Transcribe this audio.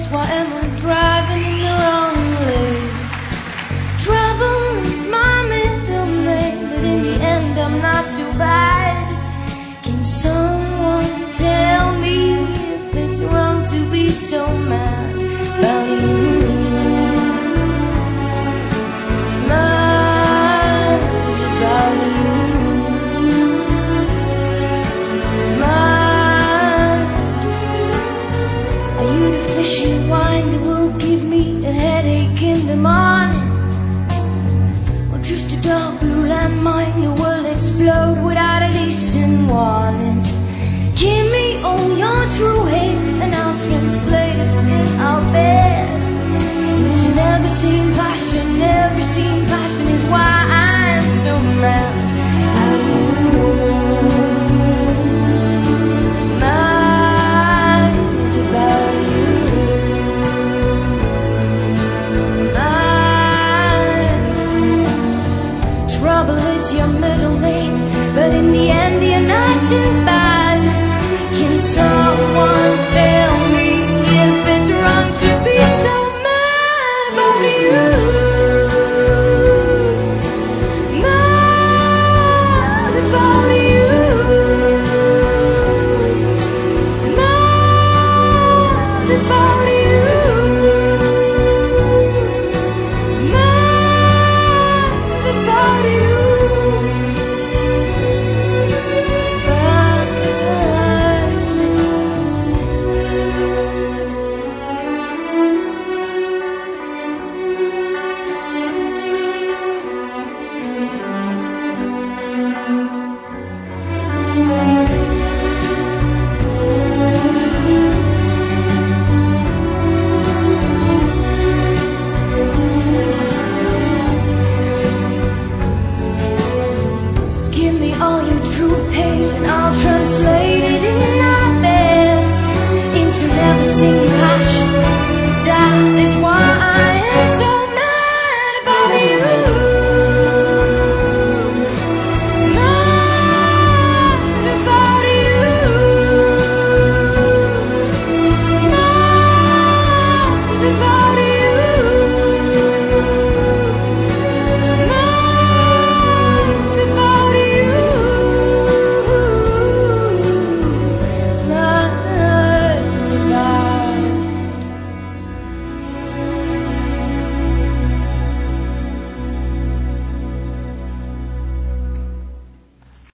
Why am I driving in the wrong lane? Trouble is my middle name, but in the end I'm not too bad. Can someone tell me if it's wrong to be so mad about you? Mad about you. Mad. Are you the fishy wine that will give me a headache in the morning? Or just a dark blue landmine that will explode without a decent warning? Give me all your true hate and I'll translate it in our bed. To never seen passion is why I'm so mad.